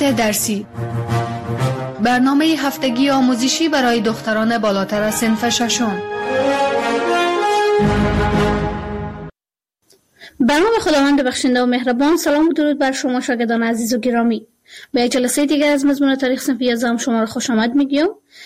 مقاطع درسی، برنامه هفتگی آموزشی برای دختران بالاتر از صنف ششم. به نام خداوند بخشنده و مهربان. سلام و درود بر شما شاگردان عزیز و گرامی. به جلسه دیگر از مضمون تاریخ صنف 11 شما را خوش آمد میگم.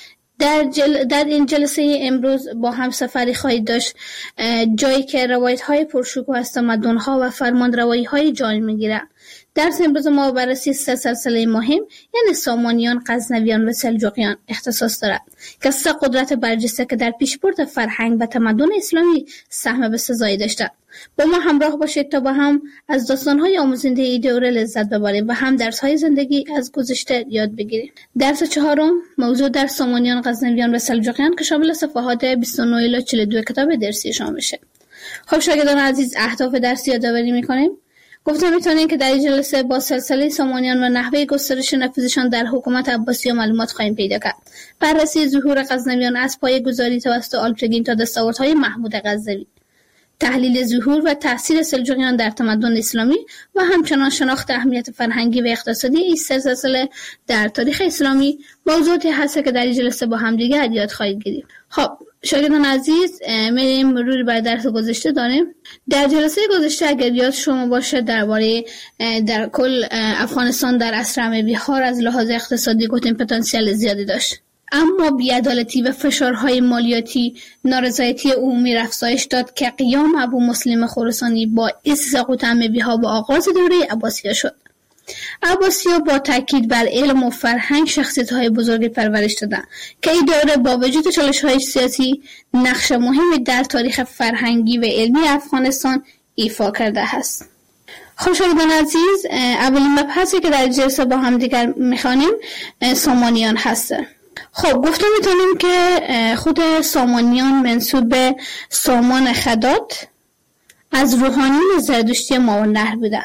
در این جلسه امروز با هم سفری خواهید داشت جایی که روایت های پرشکوه از تمدن ها و فرمانروایی های جای میگیره. درس امروز ما بررسی سه سلسله مهم یعنی سامانیان، غزنویان و سلجوقیان اختصاص دارد که سه قدرت برجسته که در پیشبرد فرهنگ و تمدن اسلامی سهم بسزایی داشتند. با ما همراه باشید تا با هم از داستان‌های آموزنده این دوره لذت ببریم و هم درس‌های زندگی از گذشته یاد بگیریم. درس چهارم موضوع در سامانیان، غزنویان و سلجوقیان که شامل صفحات 29 الی 42 کتاب درسیشان میشه. خب شاگردان عزیز، اهداف درس یادآوری می‌کنیم. گفتم میتونیم که در این جلسه با سلسله سامانیان و نحوه گسترش نفوذشان در حکومت عباسیه معلومات خواهیم پیدا کرد. بررسی ظهور غزنویان از پایه‌گذاری توسط آلپتگین تا دستاوردهای محمود غزنوی، تحلیل ظهور و تأثیر سلجوقیان در تمدن اسلامی و همچنان شناخت اهمیت فرهنگی و اقتصادی این سلسله در تاریخ اسلامی موضوعاتی هست که در این جلسه با هم دیگه یاد خواهید گرفت. خب شاگردان عزیز، میریم مروری بر درس گذشته داریم. در جلسه گذشته اگر یاد شما باشه درباره در کل افغانستان در عصر اموی‌ها از لحاظ اقتصادی گفتیم پتانسیل زیادی داشت، اما بی‌عدالتی و فشارهای مالیاتی نارضایتی عمومی افزایش داد که قیام ابو مسلم خراسانی با سقوط اموی‌ها با آغاز دوره عباسیه شد. عباسی‌ها با تاکید بر علم و فرهنگ شخصیت‌های بزرگی پرورش دادند که این دوره با وجود چالش‌های سیاسی نقش مهمی در تاریخ فرهنگی و علمی افغانستان ایفا کرده است. خب شاگردان عزیز، اولین مبحثی که در جلسه با هم دیگر می‌خوانیم سامانیان هست. خب گفتم میتونیم که خود سامانیان منسوب به سامان خدات از روحانیون زرتشتی ماوراءالنهر بودن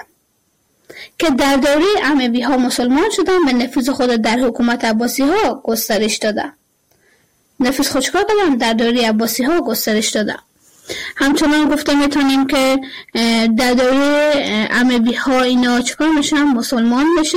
که در دوره اموی‌ها مسلمان شدن و نفوذ خود در حکومت عباسی‌ها گسترش دادن. نفوذ خود چکار کردن؟ در دوره عباسی‌ها گسترش دادن. همچنان گفته میتونیم که در دوره اموی‌ها اینا چکار میشن؟ مسلمان میشن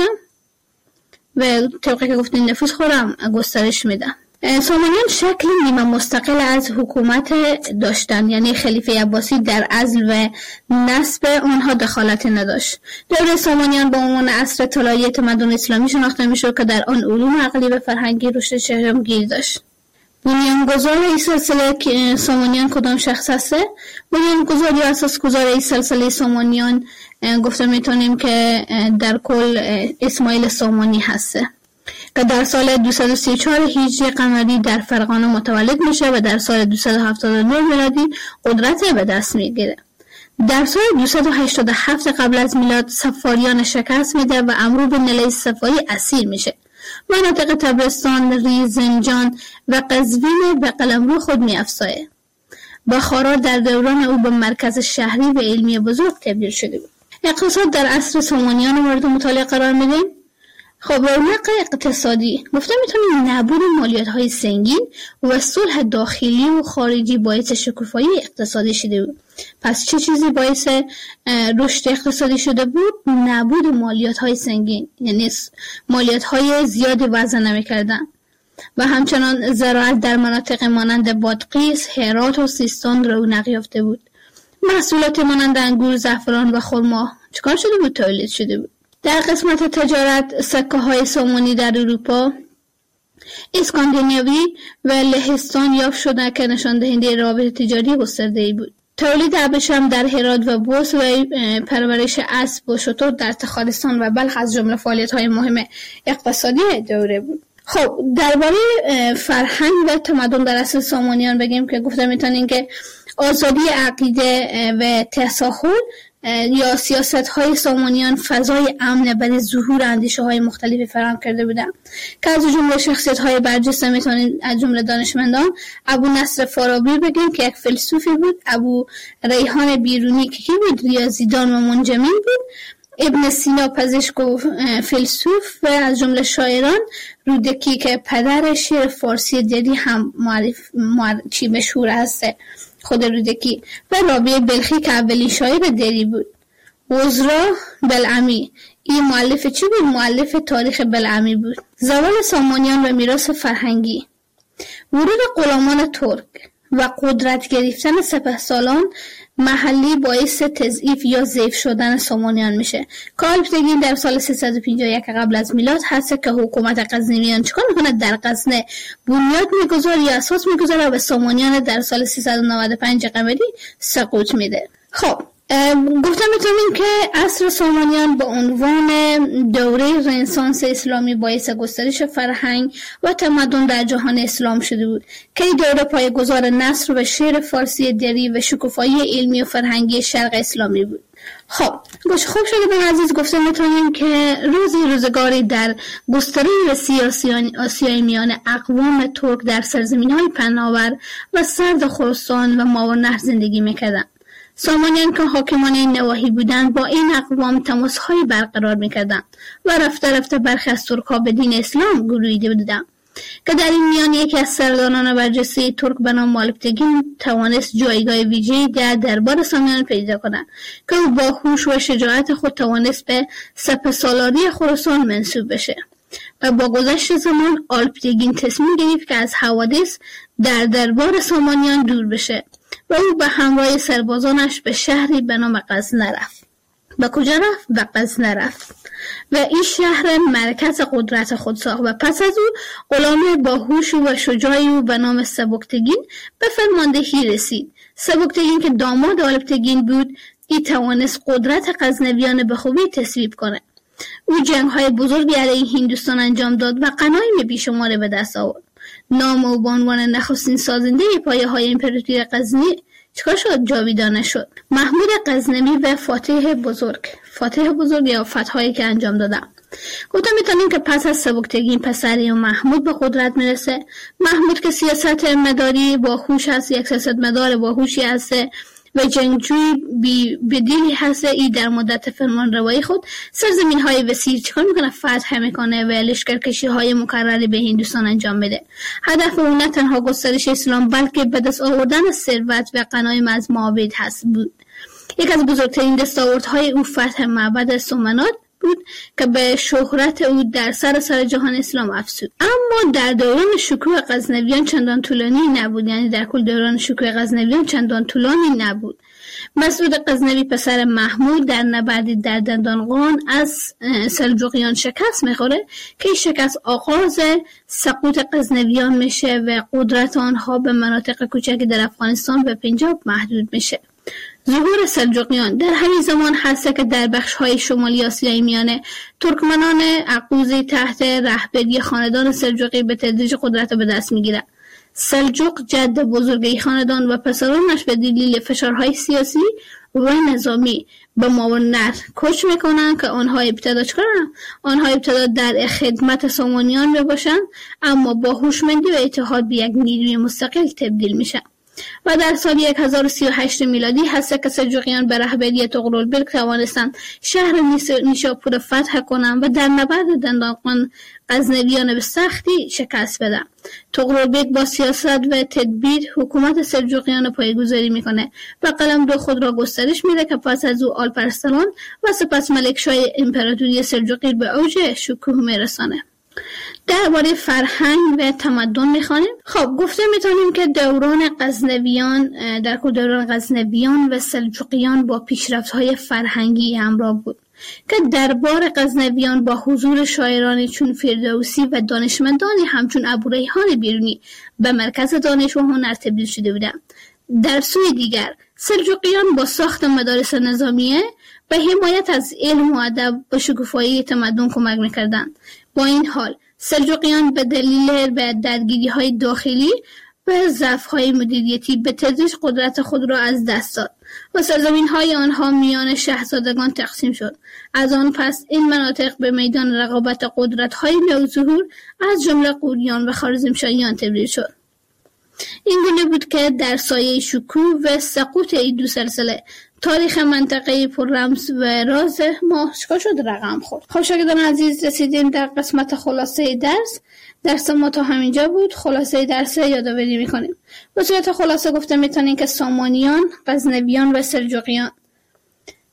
و طبقی که گفتیم نفوذ خودم گسترش میدن. سامانیان شکلی نیمه مستقل از حکومت داشتن، یعنی خلیفه عباسی در عزل و نصب آنها دخالت نداشت. دوره سامانیان با عنوان عصر طلایی تمدن اسلامی شناخته میشد که در آن علوم عقلی و فرهنگی رشد چشمگیر داشت. بنیانگذار این سلسله سامانیان کدام شخص هسته؟ بنیانگذار یا اساسگذار این سلسله سامانیان گفته میتونیم که در کل اسماعیل سامانی هسته که در سال 234 هجری قمری در فرغانه متولد میشه و در سال 279 میلادی قدرت به دست میگیره. در سال 287 قبل از میلاد صفاریان شکست میده و امرو بن لیث صفاری اسیر میشه. مناطق تبرستان، ریز، زنجان و قزوین به قلمرو خود میافزایه. بخارا در دوران او به مرکز شهری و علمی بزرگ تبدیل شده بود. اقتصاد در عصر سامانیان مورد مطالعه قرار میدیم. خب رونق اقتصادی گفتم میتونیم نبود مالیات‌های سنگین و صلح داخلی و خارجی باعث شکوفایی اقتصادی شده بود. پس چه چیزی باعث رشد اقتصادی شده بود؟ نبود مالیات‌های سنگین، یعنی مالیات‌های زیادی وضع نمی‌کردن و همچنان زراعت در مناطق مانند بادغیس، هرات و سیستان رونق یافته بود. محصولات مانند انگور، زعفران و خرما چکار شده بود؟ تولید شده بود. در قسمت تجارت سکه‌های سامانی در اروپا، اسکاندیناوی و لهستان یافت شدند که نشان دهنده روابط تجاری گسترده‌ای بود. تولید ابریشم در هرات و بوس و پرورش اسب و شتر در تخارستان و بلخ از جمله فعالیت‌های مهم اقتصادی دوره بود. خب درباره فرهنگ و تمدن در عصر سامانیان بگیم که گفتم میتونیم که آزادی عقیده و تساهل یا سیاست‌های سامانیان فضای امن برای ظهور اندیشه‌های مختلفی فراهم کرده بودند که از جمله شخصیت‌های برجسته میتونیم از جمله دانشمندان ابو نصر فارابی بگیم که یک فیلسوفی بود، ابو ریحان بیرونی که بود ریاضیدان و منجمین بود، ابن سینا پزشک و فیلسوف و از جمله شاعران رودکی که پدر شعر فارسی دری هم مشهور هسته خود رودکی و رابعه بلخی که اولین شاعر دری بود. وزرا بلعمی این مؤلف چی بود؟ مؤلف تاریخ بلعمی بود. زوال سامانیان و میراث فرهنگی. ورود غلامان ترک و قدرت گرفتن سپهسالار محلی باعث تضعیف یا ضعیف شدن سامانیان میشه. که آلپتگین در سال 351 قبل از میلاد هست که حکومت غزنویان چیکار میکنه؟ در غزنه بنیاد میگذاره یا اساس میگذاره و به سامانیان در سال 395 قمری سقوط میده. خب گفتم میتونیم که عصر سامانیان به عنوان دوره رنسانس اسلامی باعث گسترش فرهنگ و تمدن در جهان اسلام شده بود که این دوره پایه‌گذار نثر و شعر فارسی دری و شکوفایی علمی و فرهنگی شرق اسلامی بود. خب خوب شده عزیز، گفته میتونیم که روزگاری در گستره سیاسی آسیای میانه اقوام ترک در سرزمین‌های پهناور و سرد خراسان و ماورالنهر زندگی میکردند. سامانیان که حاکمان این نواحی بودند با این اقوام تماس‌های برقرار می‌کردند و رفته رفته برخی از ترک‌ها به دین اسلام گرویده بودند که در این میان یکی از سرداران برجسته ترک به نام آلپتگین توانست جایگاه ویژه‌ای در دربار سامانیان پیدا کند که او با هوش و شجاعت خود توانست به سپهسالاری خراسان منسوب بشه و با گذشت زمان آلپتگین تصمیم گرفت که از حوادث در دربار سامانیان دور بشه و او به همراه سربازانش به شهری به نام غزنه رفت. به کجا رفت؟ به غزنه رفت و این شهر مرکز قدرت خود ساخت و پس از او غلام باهوش و شجاعی او به نام سبکتگین به فرماندهی رسید. سبکتگین که داماد آلپتگین بود، این توانست قدرت غزنویان به خوبی تصویب کنه. او جنگ‌های بزرگی علیه هندوستان انجام داد و غنایم بیشماری به دست آورد. نام او به عنوان نخستین سازنده پایه‌های امپراتوری غزنی چیکار شد؟ جاویدانه شد. محمود غزنوی و فاتح بزرگ یا فتح‌هایی که انجام دادن. گفتم میتونیم که پس از سبکتگین پسری و محمود به قدرت میرسه. محمود که سیاست مداری باهوش هست، یک سیاست مدار باهوشی هست و جنگجوی بدیلی هست. ای در مدت فرمان روایی خود سرزمین های وسیع چیکار میکنه؟ فتح میکنه و لشکرکشی های مکرری به هندوستان انجام میده. هدف اون نه تنها گسترش اسلام بلکه به دست آوردن ثروت و غنایم از معابد هست بود. یک از بزرگترین دستاوردهای او فتح معبد سومنات بود که به شهرت او در سراسر جهان اسلام افزود. اما در دوران شکوه غزنویان چندان طولانی نبود، یعنی در کل دوران شکوه غزنویان چندان طولانی نبود. مسعود غزنوی پسر محمود در نبردی در دندانقان از سلجوقیان شکست میخوره که این شکست آغاز سقوط غزنویان میشه و قدرت آنها به مناطق کوچکی در افغانستان و پنجاب محدود میشه. ظهور سلجوقیان در همین زمان هست که در بخش‌های شمالی آسیای میانه ترکمنان اقوزی تحت رهبری خاندان سلجوقی به تدریج قدرت به دست میگیرند. سلجوق جد بزرگ این خاندان و پسرانش به دلیل فشارهای سیاسی و نظامی به ماورالنهر کوچ میکنن که آنها ابتدا در خدمت سامانیان باشند، اما با هوشمندی و اتحاد به یک نیروی مستقل تبدیل میشن. و در سال 1038 میلادی هست که سلجوقیان به رهبری طغرلبک توانستند شهر نیشاپور فتح کنند و در نبرد دندانقان غزنویان به سختی شکست بدن. طغرلبک با سیاست و تدبیر حکومت سلجوقیان پایه‌گذاری میکنه و قلمرو خود را گسترش میده که پس از او آلپ ارسلان و سپس ملکشاه امپراتوری سلجوقی به اوج شکوه میرسانه. درباره فرهنگ و تمدن میخوانیم. خب گفته میتونیم که دوران غزنویان و سلجوقیان با پیشرفت‌های فرهنگی همراه بود که دربار غزنویان با حضور شاعرانی چون فردوسی و دانشمندانی همچون ابوریحان بیرونی به مرکز دانش و هنر تبدیل شده بودند. در سوی دیگر سلجوقیان با ساخت مدارس نظامیه و حمایت از علم و ادب به شکوفایی تمدن کمک میکردند. با این حال سلجوقیان به دلیل درگیری‌های داخلی و ضعف‌های مدیریتی به تدریج قدرت خود را از دست داد و سرزمین‌های آنها میان شاهزادگان تقسیم شد. از آن پس این مناطق به میدان رقابت قدرت‌های نوظهور از جمله غوریان و خوارزمشاهیان تبدیل شد. این گونه بود که در سایه شکوه و سقوط این دو سلسله تاریخ منطقه پر رمز و راز ما شد رقم خورد. خب شاگردان عزیز، رسیدیم در قسمت خلاصه درس ما تا همینجا بود. خلاصه درس یادآوری میکنیم. به صورت خلاصه گفته میتونیم که سامانیان، غزنویان و سلجوقیان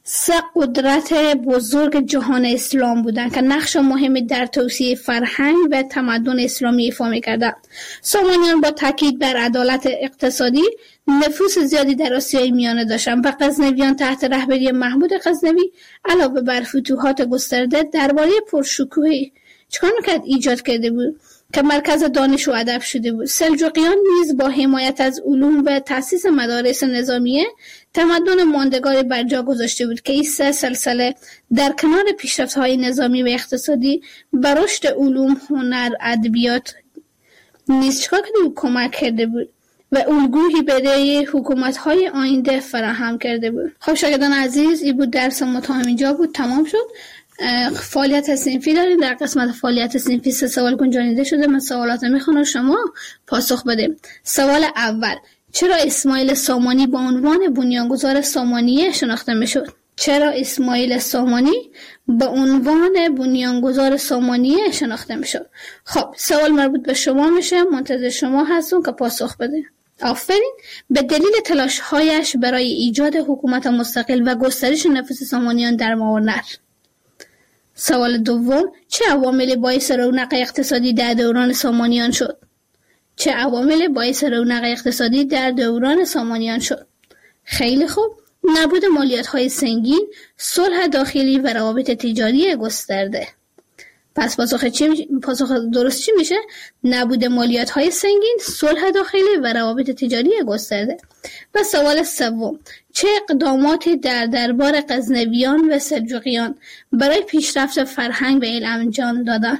سه قدرت بزرگ جهان اسلام بودند که نقش مهمی در توسعه فرهنگ و تمدن اسلامی ایفا می‌کردند. سامانیان با تاکید بر عدالت اقتصادی نفوذ زیادی در آسیای میانه داشتند و غزنویان تحت رهبری محمود غزنوی علاوه بر فتوحات گسترده درباره پرشکوهی چکار می‌کرد ایجاد کرده بود که مرکز دانش و ادب شده بود. سلجوقیان نیز با حمایت از علوم و تأسیس مدارس نظامیه تمدن ماندگاری بر جا گذاشته بود که این سه سلسله در کنار پیشرفت‌های نظامی و اقتصادی بر رشد علوم، هنر، ادبیات نیز چکار کرده بود؟ کمک کرده بود و الگویی برای حکومت‌های آینده فراهم کرده بود. خب شاگردان عزیز، این بود درس ما تا همینجا بود، تمام شد. فعالیت صنفی داریم. در قسمت فعالیت صنفی 3 سوال گنجانیده شده. من سوالات میخونم، شما پاسخ بده. سوال اول: چرا اسماعیل سامانی با عنوان بنیانگذار سامانیه شناخته میشد؟ چرا اسماعیل سامانی به عنوان بنیانگذار سامانیه شناخته میشد؟ خب سوال مربوط به شما میشه، منتظر شما هستم که پاسخ بده. آفرین. به دلیل تلاش‌هایش برای ایجاد حکومت مستقل و گسترش نفوذ سامانیان در ماورنهر. سوال دوم: چه عواملی باعث رونق اقتصادی در دوران سامانیان شد؟ چه عواملی باعث رونق اقتصادی در دوران سامانیان شد؟ خیلی خوب. نبود مالیات‌های سنگین، صلح داخلی و روابط تجاری گسترده. پس پاسخ درست چی میشه؟ نبود مالیات‌های سنگین، صلح داخلی و روابط تجاری گسترده. و سوال سوم: چه اقداماتی در دربار غزنویان و سلجوقیان برای پیشرفت فرهنگ و علم انجام دادند؟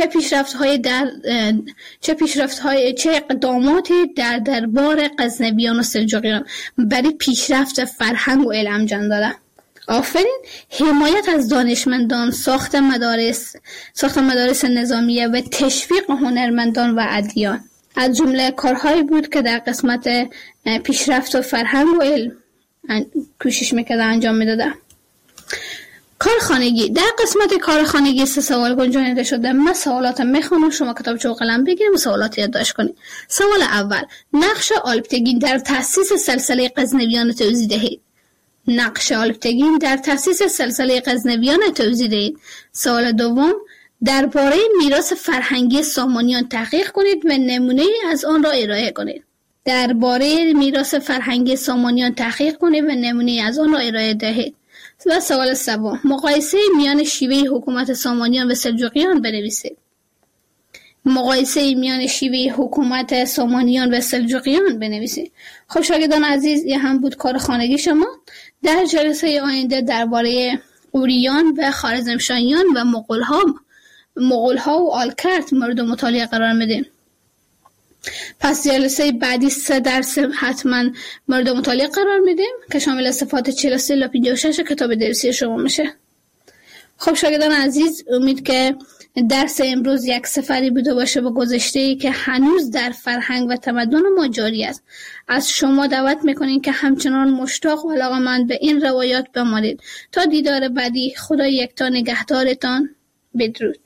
چه اقداماتی در دربار غزنویان و سلجوقیان برای پیشرفت فرهنگ و علم انجام دادند؟ آفرین. حمایت از دانشمندان، ساخت مدارس نظامیه و تشویق هنرمندان و ادیان از جمله کارهایی بود که در قسمت پیشرفت و فرهنگ و علم کوشش میکرده انجام میداده. کارخانگی. در قسمت کارخانگی 3 سوال گنجانیده شده. من سوالات میخونم، شما کتابچه و قلم بگیرید و سوالات یادداشت کنید. سوال اول: نقش آلپتگین در تأسیس سلسله غزنویان توضیح دهید. نقش آلپتگین در تأسیس سلسله غزنویان توضیح دهید. سوال دوم: درباره میراث فرهنگی سامانیان تحقیق کنید و نمونه‌ای از آن را ارائه کنید. درباره میراث فرهنگی سامانیان تحقیق کنید و نمونه‌ای از آن را ارائه دهید. و سوال سوم: مقایسه میان شیوه حکومت سامانیان و سلجوقیان بنویسید. مقایسه میان شیوه حکومت سامانیان و سلجوقیان بنویسید. خب شاگردان عزیز، این هم بود کار خانگی شما. در جلسه آینده درباره اوریان و خوارزمشاهیان و مغول‌ها و آلکرت مورد مطالعه قرار میدیم. پس جلسه بعدی 3 درس حتما مورد مطالعه قرار میدیم که شامل صفحات 43 تا 56 کتاب درسی شما میشه. خب شاگردان عزیز، امید که درس امروز یک سفری بوده باشه به گذشته‌ای که هنوز در فرهنگ و تمدن ما جاری است. از شما دعوت میکنیم که همچنان مشتاق و علاقه‌مند به این روایات بمانید. تا دیدار بعدی، خدا یکتا نگهدارتان. بدرود.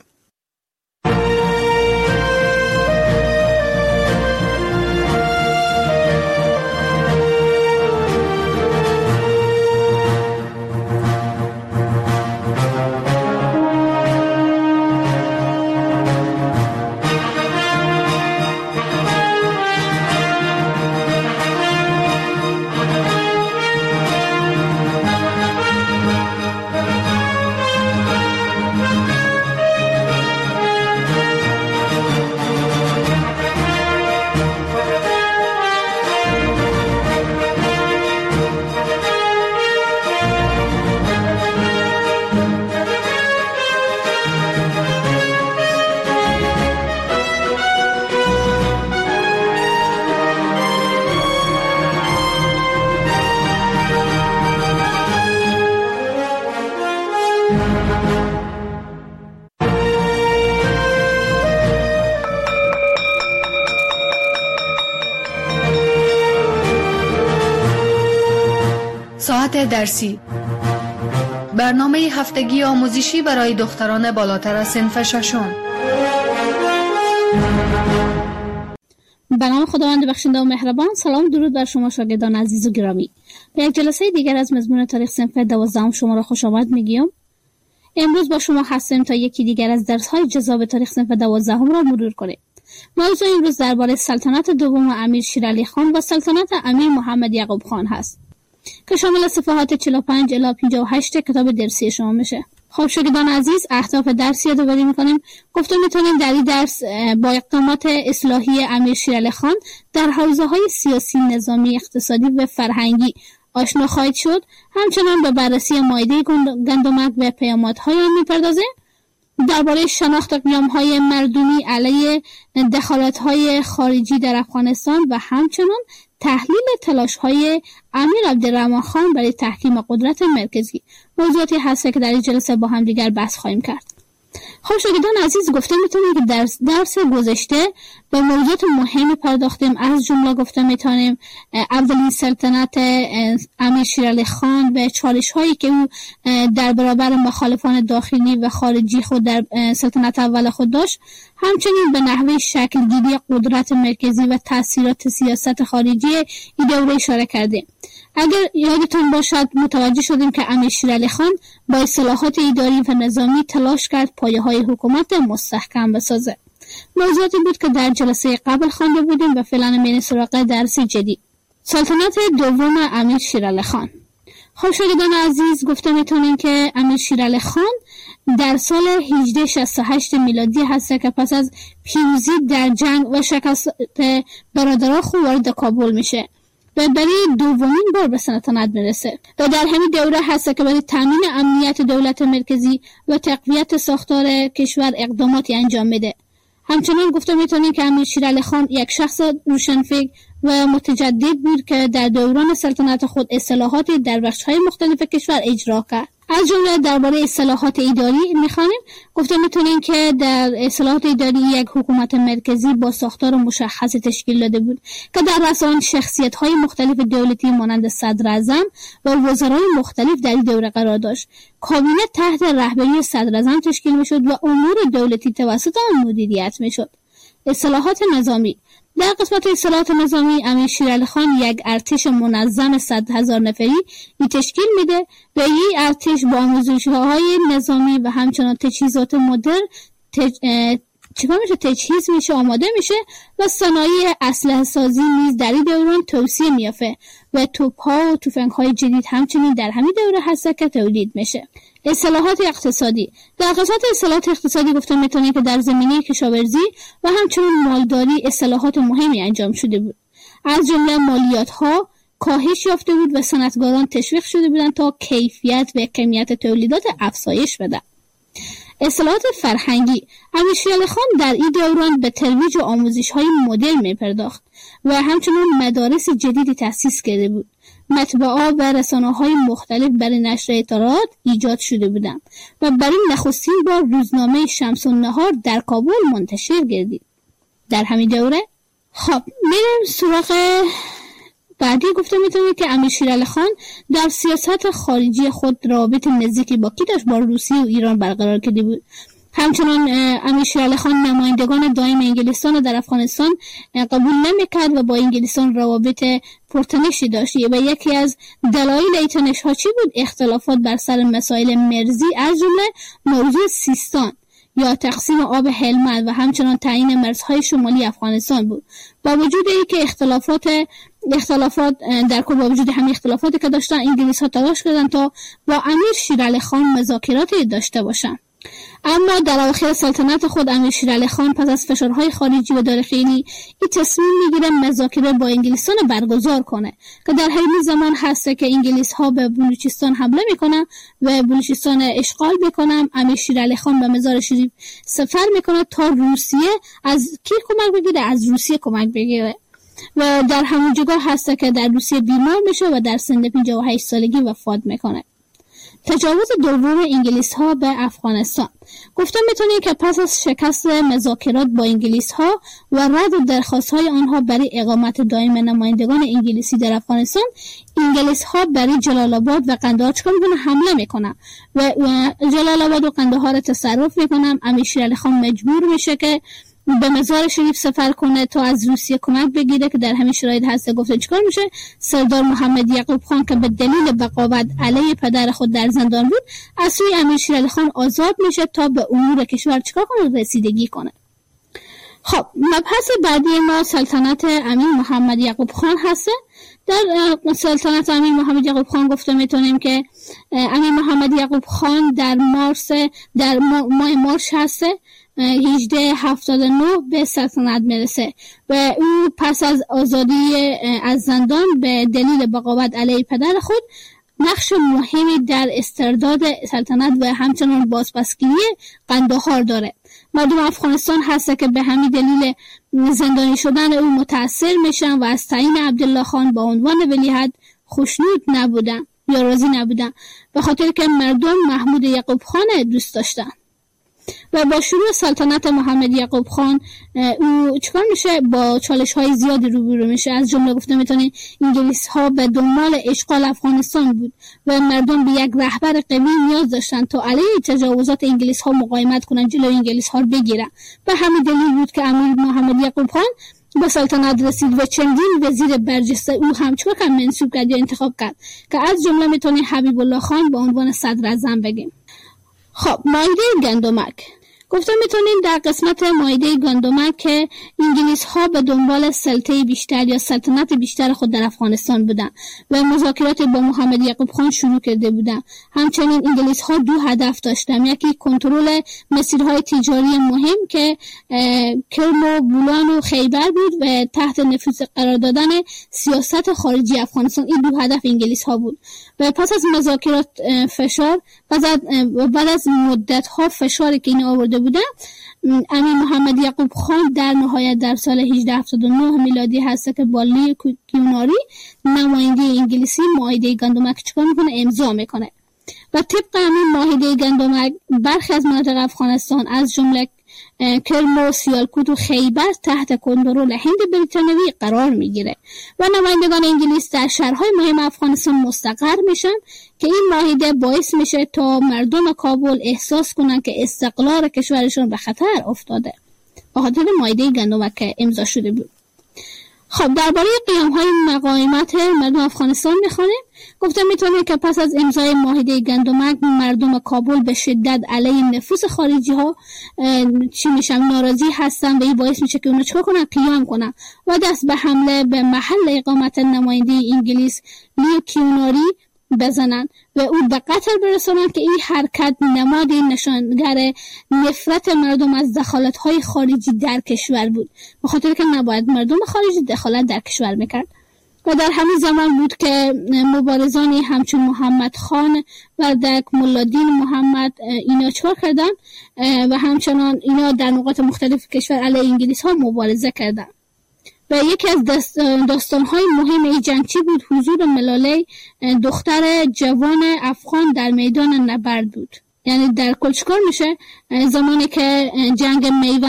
ساعت درسی، برنامه هفتگی آموزشی برای دختران بالاتر از صنف 6. به نام خداوند بخشنده و مهربان. سلام درود بر شما شاگردان عزیز و گرامی. به یک جلسه دیگر از مضمون تاریخ صنف 12 شما را خوش آمد میگیم. امروز با شما هستیم تا یکی دیگر از درس‌های جذاب تاریخ صنف 12 را مرور کنیم. موضوع امروز درباره سلطنت دوم امیر شیرعلی خان و سلطنت امیر محمد یعقوب خان هست که شامل صفحات 45 الی 58 کتاب درسی شما میشه. خب شاگردان عزیز، اهداف درس یادآوری می‌کنیم. گفتم می‌تونیم در این درس با اقدامات اصلاحی امیر شیرعلی خان در حوزه‌های سیاسی، نظامی، اقتصادی و فرهنگی آشنا خواهید شد. همچنان به بررسی مائده گندمک و پیامدهای آن می‌پردازیم. درباره شناخت قیام‌های مردمی علیه دخالت‌های خارجی در افغانستان و همچنان تحلیل تلاش‌های امیر عبدالرحمن خان برای تحکیم قدرت مرکزی موضوعاتی هست که در این جلسه با هم دیگر بحث خواهیم کرد. خب شاگردان عزیز، گفته میتونیم که در درس گذشته به موضوعات مهمی پرداختیم. از جمله گفته میتونیم اولین سلطنت امیر شیرعلی خان و چالش هایی که او در برابر مخالفان داخلی و خارجی خود در سلطنت اول خود داشت، همچنین به نحوه شکل گیری قدرت مرکزی و تاثیرات سیاست خارجی این دوره اشاره کردیم. اگر یادتون باشد متوجه شدیم که امیر شیرعلی خان با اصلاحات اداری و نظامی تلاش کرد پایه‌های حکومت مستحکم بسازه. موضوعاتی بود که در جلسه قبل خوانده بودیم و فعلا میریم سراغ درس جدید. سلطنت دوم امیر شیرعلی خان. خب شاگردان عزیز، گفته میتونیم که امیر شیرعلی خان در سال 1868 میلادی هست که پس از پیروزی در جنگ و شکست برادران خود وارد کابل میشه و برای دومین بار به سلطنت میرسه و در همین دوره هست که برای تامین امنیت دولت مرکزی و تقویت ساختار کشور اقداماتی انجام میده. همچنان گفته میتونیم که امیر شیرعلی خان یک شخص روشنفکر و متجدد بود که در دوران سلطنت خود اصلاحات در بخش‌های مختلف کشور اجرا کرد. از جمله درباره اصلاحات اداری می‌خوانیم. گفته میتونیم که در اصلاحات اداری یک حکومت مرکزی با ساختار مشخصی تشکیل داده بود که در رأس آن شخصیت‌های مختلف دولتی مانند صدر اعظم و وزرای مختلف در این دوره قرار داشت. کابینه تحت رهبری صدر اعظم تشکیل می‌شد و امور دولتی توسط آن مدیریت می‌شد. اصلاحات نظامی. در قسمت اصلاحات نظامی امیر شیرعلی خان یک ارتش منظم 100,000 نفری تشکیل میده و این ارتش با آموزش‌های نظامی و همچنان تجهیزات مدرن تجهیز میشه، آماده میشه و صنایع اسلحه سازی نیز در این دوران توسعه میافته و توپ‌ها و تفنگ‌های جدید همچنین در همین دوره هست که تولید میشه. اصلاحات اقتصادی. در قسمت اصلاحات اقتصادی گفته میتونیم که در زمینه کشاورزی و همچنین مالداری اصلاحات مهمی انجام شده بود. از جمله مالیات‌ها کاهش یافته بود و صنعتگران تشویق شده بودند تا کیفیت و کمیت تولیدات افزایش بده. اصلاحات فرهنگی. امیر شیرعلی خان در این دوران به ترویج و آموزش‌های مدرن می‌پرداخت و همچنین مدارس جدیدی تأسیس کرده بود. مطبعات و رسانه‌های مختلف برای نشر اطلاعات ایجاد شده بودند و برای نخستین بار روزنامه شمس النهار در کابل منتشر گردید در همین دوره. خب میریم سراغ بعدی. گفته میتونید که امیر شیرعلی خان در سیاست خارجی خود رابط نزدیکی با کی داشت؟ با روسیه و ایران برقرار کرده بود. همچنان امیر شیرعلی خان نمایندگان دائم انگلستان در افغانستان قبول نمیکرد و با انگلستان روابط پرتنشی داشت و یکی از دلایل این تنش‌ها چی بود؟ اختلافات بر سر مسائل مرزی، از جمله موضوع سیستان یا تقسیم آب هلمند و همچنان تعیین مرزهای شمالی افغانستان بود. با وجود اینکه اختلافات در کل با وجود همین اختلافاتی که داشتن، انگلیس‌ها تلاش کردن تا با امیر شیرعلی خان مذاکراتی داشته باشند. اما در اواخر سلطنت خود امیر شیرعلی خان پس از فشارهای خارجی و داخلی این تصمیم میگیره مذاکره با انگلیسان برگزار کنه که در همین زمان هست که انگلیس‌ها به بلوچستان حمله میکنن و بلوچستان اشغال میکنن. امیر شیرعلی خان به مزار شریف سفر میکنه تا روسیه از کی کمک بگیره؟ از روسیه کمک بگیره و در همون جگاه هست که در روسیه بیمار میشه و در سن 58 سالگی وفات میکنه. تجاوز دوم انگلیس‌ها به افغانستان. گفتم میتونیم که پس از شکست مذاکرات با انگلیس‌ها و رد درخواست‌های آنها برای اقامت دائم نمایندگان انگلیسی در افغانستان، انگلیس‌ها برای جلال آباد و قندهار چکار میکنن؟ حمله میکنن و جلال آباد و قندهار تصرف میکنن. امیر شیرعلی خان مجبور میشه که به مزار شریف سفر کنه تا از روسیه کمک بگیره که در همین شرایط هست. گفته چیکار میشه؟ سردار محمد یعقوب خان که به دلیل بغاوت علیه پدر خود در زندان بود از سوی امیر شیر علی خان آزاد میشه تا به امور کشور چیکار کنه؟ رسیدگی کنه. خب مبحث بعدی ما سلطنت امیر محمد یعقوب خان هست. در سلطنت امیر محمد یعقوب خان گفته میتونیم که امیر محمد یعقوب خان در ماه مارس هست 1879 به سلطنت میرسه و او پس از آزادی از زندان به دلیل بغاوت علیه پدر خود نقش مهمی در استرداد سلطنت و همچنان بازپسگیری قندهار داره. مردم افغانستان هست که به همین دلیل زندانی شدن او متاثر میشن و از تعیین عبدالله خان با عنوان ولیعهد خوشنود نبودن یا راضی نبودن، به خاطر که مردم محمود یعقوب خان دوست داشتن. و با شروع سلطنت محمد یعقوب خان او چیکار میشه؟ با چالش های زیادی روبرو میشه. از جمله گفته میتونیم انگلیس ها به دنبال اشغال افغانستان بود و مردم به یک رهبر قوی نیاز داشتن تا علیه تجاوزات انگلیس ها مقاومت کنن، جلوی انگلیس ها رو بگیرن. به همین دلیل بود که امیر محمد یعقوب خان به سلطنت رسید و چندین وزیر برجسته او هم چیکار منصوب کرد یا انتخاب کرد که از جمله میتونیم حبیب الله خان به عنوان صدر اعظم بگیم. خب مائده گندمک گفته میتونیم در قسمت مائده گندمک که انگلیس ها به دنبال سلطه بیشتر یا سلطنت بیشتر خود در افغانستان بودن و مذاکرات با محمد یعقوب خان شروع کرده بودن. همچنین انگلیس ها دو هدف داشتن، یکی کنترل مسیرهای تجاری مهم که کرم و بولان و خیبر بود و تحت نفوذ قرار دادن سیاست خارجی افغانستان. این دو هدف انگلیس ها بود و پس از مذاکرات فشار بعد از مدت ها فشاری که این آورده بودن، امیر محمد یعقوب خان در نهایت در سال 1879 میلادی هست که با لی کیوناری نماینده انگلیسی مائده گندمک چیکار میکنه؟ امضا میکنه و طبق همین مائده گندمک برخی از مناطق افغانستان از جمله کرم و سیالکوت و خیبر تحت کنترل هند بریتانیایی قرار میگیره و نمایندگان انگلیس در شهرهای مهم افغانستان مستقر میشن که این معاهده باعث میشه تا مردم کابل احساس کنن که استقلال کشورشون به خطر افتاده. به خاطر معاهده گندمک امضا شده بود. خب درباره قیام‌های مقاومت مردم افغانستان میخوانیم. گفته میتونه که پس از امضای معاهده گندمک مردم کابل به شدت علیه نفوذ خارجی ها ناراضی هستن و این باعث میشه که اونا چیکار کنن؟ قیام کنن و دست به حمله به محل اقامت نماینده انگلیس لی کیوناری بزنن و او به قتل برسونن که این حرکت نمادی نشانگر نفرت مردم از دخالت‌های خارجی در کشور بود، به خاطر که نباید مردم خارجی دخالت در کشور میکرد. و در همین زمان بود که مبارزانی همچون محمد خان وردک، ملادین محمد اینا چکار کردن و همچنان اینا در نقاط مختلف کشور علیه انگلیس ها مبارزه کردن. و یکی از داستان‌های مهم این جنگ چی بود؟ حضور ملاله دختر جوان افغان در میدان نبرد بود. یعنی در کل چیکار میشه؟ زمانی که جنگ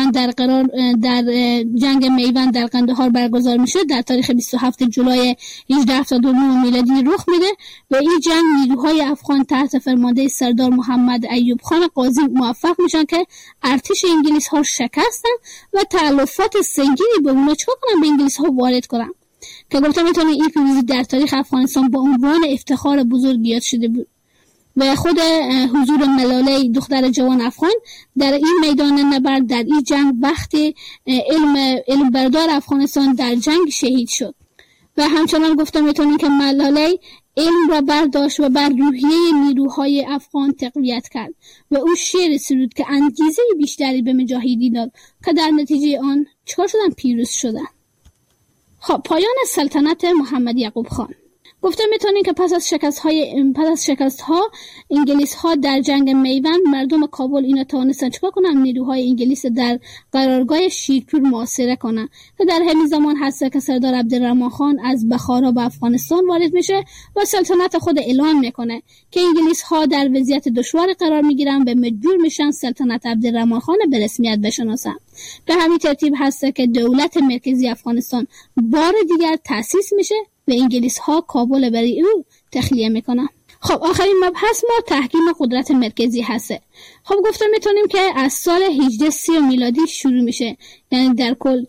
میوند در قندهار برگزار میشه در تاریخ 27 جولای 1879 میلادی رخ میده و این جنگ نیروهای افغان تحت فرمانده سردار محمد ایوب خان قاضی موفق میشن که ارتش انگلیس ها شکستن و تلفات سنگینی به اونا چیکار کنن؟ به انگلیس ها وارد کنن که گفتم میتونه این پیروزی در تاریخ افغانستان با عنوان افتخار بزرگ یاد شده بود. و خود حضور ملاله دختر جوان افغان در این میدان نبرد در این جنگ وقتی علم بردار افغانستان در جنگ شهید شد. و همچنان گفتم میتونیم که ملاله علم را برداشت و بر روحیه نیروهای افغان تقویت کرد و او شعر سرود که انگیزه بیشتری به مجاهدین داد که در نتیجه آن چکار شدن؟ پیروز شدن. خب پایان سلطنت محمد یعقوب خان. گفته میتونیم که پس از شکست ها انگلیس ها در جنگ میوند مردم کابل اینا توانستن چیکار کنن؟ نیروهای انگلیس در قرارگاه شیرپور محاصره کنن که در همین زمان هست که سردار عبدالرحمن خان از بخارا به افغانستان وارد میشه و سلطنت خود اعلان میکنه که انگلیس ها در وضعیت دشوار قرار میگیرن و مجبور میشن سلطنت عبدالرحمن خان به رسمیت بشناسن. به همین ترتیب هست که دولت مرکزی افغانستان بار دیگر تأسیس میشه و انگلیس ها کابل برای او تخلیه میکنم. خب آخرین مبحث ما تحکیم قدرت مرکزی هسته. خب گفتم میتونیم که از سال 1830 میلادی شروع میشه، یعنی در کل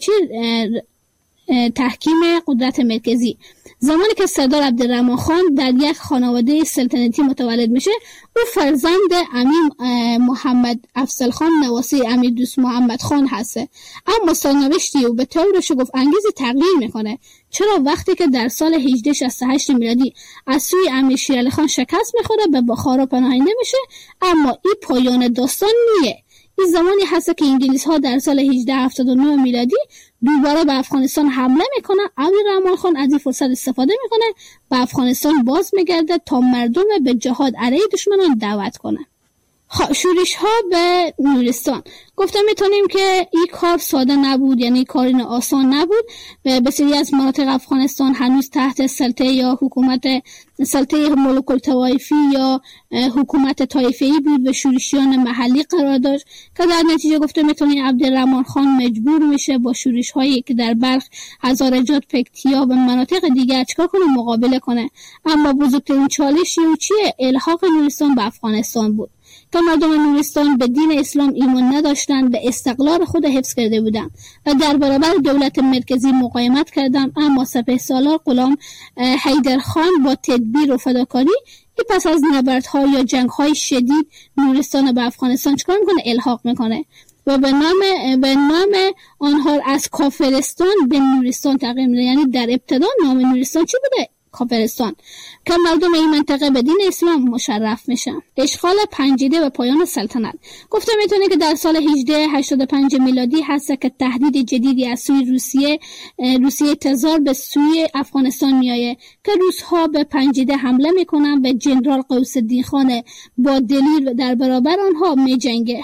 تحکیم قدرت مرکزی. زمانی که سردار عبدالرحمن خان در یک خانواده سلطنتی متولد میشه، او فرزند امیر محمد افضل خان نواسی امیر دوست محمد خان هسته. اما سرنوشتی او به طور شگفت انگیزی تغییر میکنه. چرا؟ وقتی که در سال 1868 میلادی از سوی امیر شیرعلی خان شکست میخوره، به بخارا پناهنده میشه. اما این پایان داستان نیه. این زمانی هست که انگلیس ها در سال 1879 میلادی دوباره به افغانستان حمله میکنه. عبدالرحمن خان از این فرصت استفاده میکنه، به افغانستان باز میگرده تا مردم به جهاد علیه دشمنان دعوت کنه. شورش ها به نورستان. گفتم میتونیم که این کار ساده نبود، یعنی کار آسان نبود. به بسیاری از مناطق افغانستان هنوز تحت سلطه یا حکومت سلطه ملوک الطوایفی یا حکومت طایفه‌ای بود و شورشیان محلی قرار داشت که در نتیجه گفتم میتونیم عبدالرحمن خان مجبور میشه با شورش هایی که در بلخ، هزارجات، پکتیا و مناطق دیگر چکار کنه؟ مقابله کنه. اما بزرگترین چالش چیه؟ الحاق نورستان به افغانستان بود که مردم نورستان به دین اسلام ایمان نداشتند، به استقلال خود حفظ کرده بودند و در برابر دولت مرکزی مقاومت کردند. اما سپهسالار غلام حیدرخان با تدبیر و فداکاری پس از نبردها یا جنگ‌های شدید نورستان به افغانستان چکار میکنه؟ الحاق میکنه و به نام آنها از کافرستان به نورستان تغییر میده. یعنی در ابتدا نام نورستان چی بوده؟ کافرستان، که مردم این منطقه به دین اسلام مشرف میشن. اشغال پنجیده و پایان سلطنت. گفتم میتونه که در سال 1885 میلادی هست که تهدید جدیدی از سوی روسیه تزار به سوی افغانستان میایه که روس‌ها به پنجیده حمله میکنن و جنرال غوث‌الدین خان با دلیر در برابر آنها میجنگه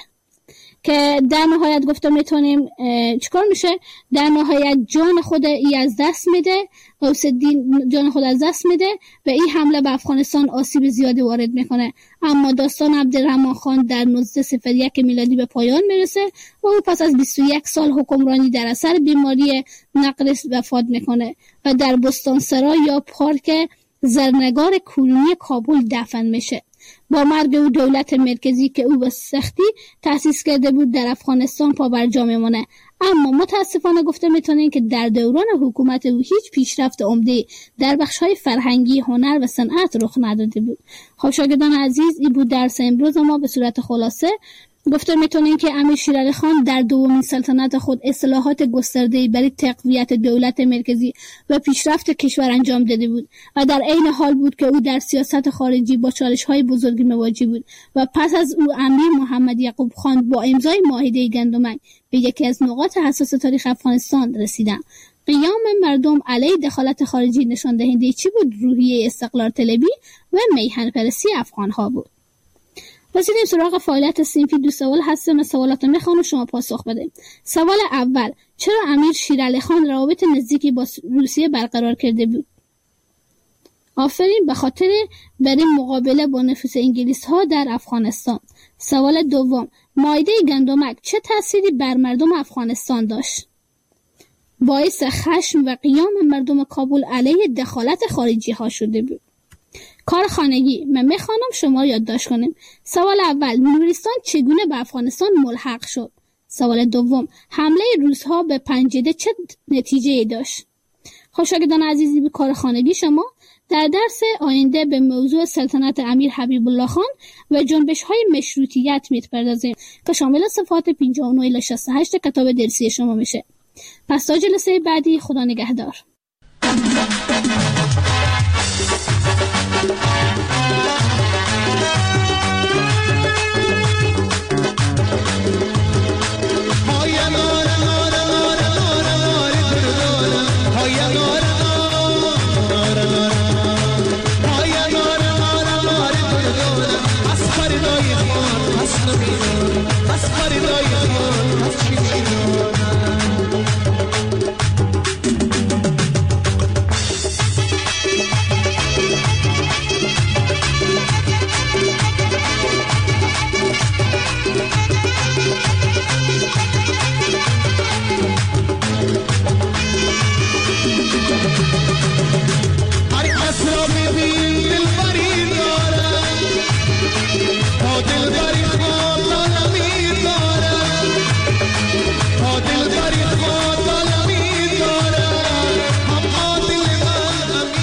که در نهایت گفتم میتونیم چیکار میشه؟ در نهایت جان خود از دست میده، غوث‌الدین جان خود از دست میده و این حمله به افغانستان آسیب زیادی وارد میکنه. اما داستان عبدالرحمن خان در 1901 میلادی به پایان میرسه و او پس از 21 سال حکمرانی در اثر بیماری نقرس وفات میکنه و در بستانسرای یا پارک زرنگار کنونی کابل دفن میشه. با مرگ او دولت مرکزی که او به سختی تأسیس کرده بود در افغانستان پابرجا میمونه. اما متاسفانه گفته میتونیم که در دوران حکومت او هیچ پیشرفت عمده در بخش‌های فرهنگی، هنر و صنعت رخ نداده بود. خب شاگردان عزیز، این بود درس امروز ما به صورت خلاصه. گفته میتونیم که امیر شیرعلی خان در دومین سلطنت خود اصلاحات گسترده‌ای برای تقویت دولت مرکزی و پیشرفت کشور انجام داده بود و در عین حال بود که او در سیاست خارجی با چالش‌های بزرگی مواجه بود و پس از او امیر محمد یعقوب خان با امضای معاهده گندمک به یکی از نقاط حساس تاریخ افغانستان رسیدند. قیام مردم علیه دخالت خارجی نشان دهنده چی بود؟ روحیه استقلال طلبی و میهن پرستی افغان‌ها بود. رسیدیم سراغ فعالیت صنفی. دو سوال هستم، سوالات میخوام و شما پاسخ بده. سوال اول: چرا امیر شیرعلی خان روابط نزدیکی با روسیه برقرار کرده بود؟ آفرین، به خاطر برای مقابله با نفوذ انگلیس ها در افغانستان. سوال دوم: معاهده گندمک چه تأثیری بر مردم افغانستان داشت؟ باعث خشم و قیام مردم کابل علیه دخالت خارجی ها شده بود. کار خانگی من میخوانم شما یادداشت کنیم. سوال اول: نورستان چگونه به افغانستان ملحق شد؟ سوال دوم: حمله روس‌ها به پنجیده چه نتیجه‌ای داشت؟ شاگردان عزیزی، به کار خانگی شما در درس آینده به موضوع سلطنت امیر حبیب الله خان و جنبش‌های مشروطیت می‌پردازیم که شامل صفحات 59 الی 68 کتاب درسی شما میشه. پس تا جلسه بعدی، خدا نگهدار.